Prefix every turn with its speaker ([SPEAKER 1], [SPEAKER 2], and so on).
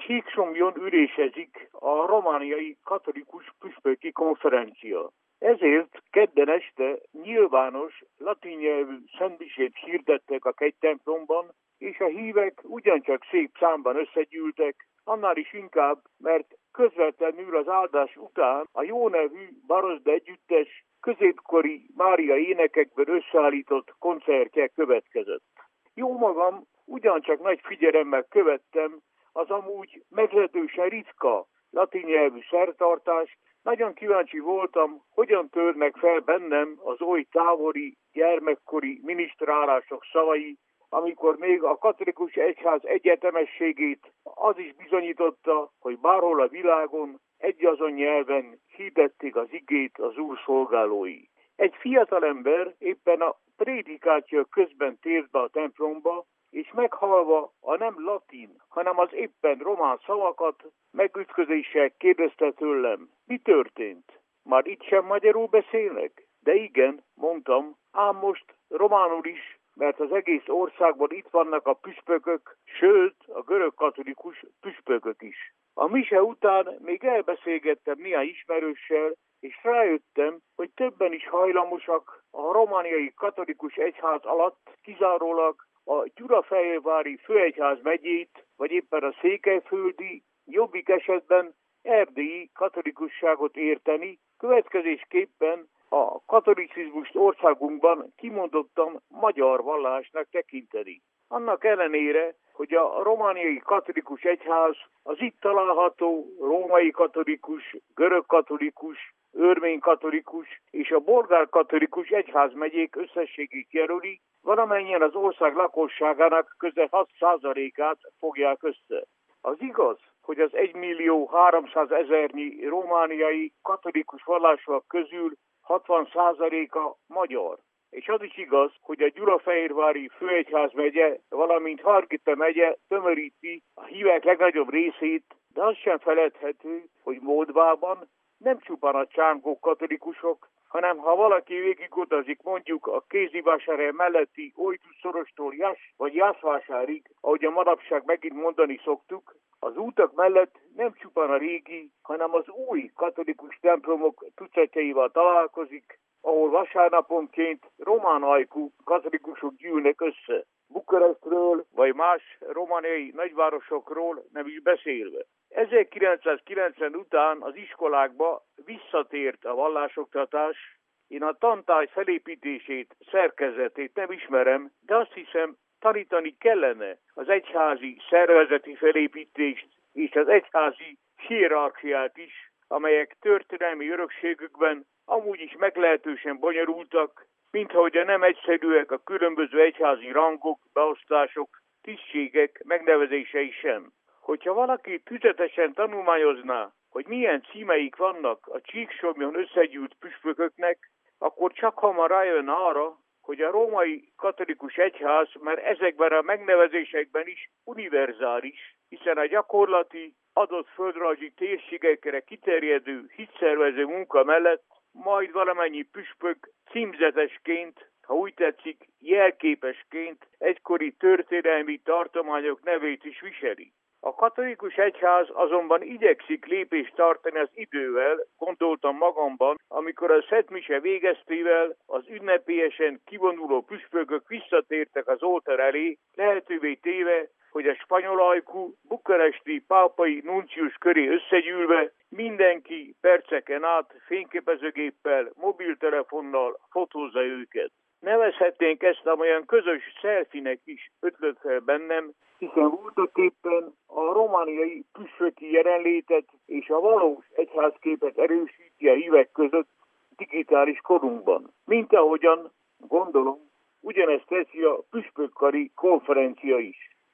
[SPEAKER 1] Csíksomjon ülésezik a romániai katolikus püspöki konferencia. Ezért kedden este nyilvános latin nyelvű szentmisét hirdettek a kegytemplomban, és a hívek ugyancsak szép számban összegyűltek, annál is inkább, mert közvetlenül az áldás után a jó nevű Barozda együttes középkori Mária énekekből összeállított koncertje következett. Jó magam ugyancsak nagy figyelemmel követtem az amúgy meglehetősen ritka latin nyelvű szertartást. Nagyon kíváncsi voltam, hogyan törnek fel bennem az oly távoli, gyermekkori minisztrálások szavai, amikor még a katolikus egyház egyetemességét az is bizonyította, hogy bárhol a világon egyazon nyelven hirdették az igét az Úr szolgálói. Egy fiatalember éppen a prédikáció közben tért be a templomba, és meghallva a nem latin, hanem az éppen román szavakat megütközéssel kérdezte tőlem, mi történt? Már itt sem magyarul beszélnek? De igen, mondtam, ám most románul is, mert az egész országban itt vannak a püspökök, sőt a görög katolikus püspökök is. A mise után még elbeszélgettem néhány ismerőssel, és rájöttem, hogy többen is hajlamosak a romániai katolikus egyház alatt kizárólag a Gyulafehérvári főegyház megyét, vagy éppen a székelyföldi, jobbik esetben erdélyi katolikusságot érteni, következésképpen a katolicizmust országunkban kimondottan magyar vallásnak tekinteni. Annak ellenére, hogy a romániai katolikus egyház az itt található római katolikus, görög katolikus, örmény katolikus és a bolgár katolikus egyházmegyék összességét jelöli, valamennyien az ország lakosságának közel 6%-át fogják össze. Az igaz, hogy az 1.300.000 romániai katolikus vallásúak közül 60%-a magyar. És az is igaz, hogy a Gyulafehérvári főegyházmegye, valamint Hargita megye tömöríti a hívek legnagyobb részét, de az sem feledhető, hogy Moldvában nem csupán a csángó katolikusok, hanem ha valaki végigutazik mondjuk a Kézivásárhely melletti Ojtus-szorostól Jas vagy Jászvásárig, ahogy a manapság megint mondani szoktuk, az útak mellett nem csupán a régi, hanem az új katolikus templomok tucatjaival találkozik, ahol vasárnaponként román ajkú katolikusok gyűlnek össze. Bukarestről vagy más romániai nagyvárosokról nem is beszélve. 1990 után az iskolákba visszatért a vallásoktatás. Én a tantárgy felépítését, szerkezetét nem ismerem, de azt hiszem, tanítani kellene az egyházi szervezeti felépítést és az egyházi hierarchiát is, amelyek történelmi örökségükben amúgy is meglehetősen bonyolultak, minthogy nem egyszerűek a különböző egyházi rangok, beosztások, tisztségek megnevezései sem. Hogyha valaki tüzetesen tanulmányozná, hogy milyen címeik vannak a Csíksomjon összegyűlt püspököknek, akkor csak hamar rájön arra, hogy a római katolikus egyház már ezekben a megnevezésekben is univerzális, hiszen a gyakorlati, adott földrajzi térségekre kiterjedő hitszervező munka mellett majd valamennyi püspök címzetesként, ha úgy tetszik, jelképesként egykori történelmi tartományok nevét is viseli. A katolikus egyház azonban igyekszik lépést tartani az idővel, gondoltam magamban, amikor a szentmise végeztével az ünnepélyesen kivonuló püspökök visszatértek az oltár elé, lehetővé téve, hogy a spanyol ajkú bukaresti pápai nuncius köré összegyűlve mindenki perceken át fényképezőgéppel, mobiltelefonnal fotózza őket. Nevezhetnénk ezt olyan közös selfinek is ötlött fel bennem, hiszen voltaképpen a romániai püspöki jelenlétet és a valós egyházképet erősíti a hívek között digitális korunkban. Mint ahogyan, gondolom, ugyanezt teszi a püspökkari konferencia is.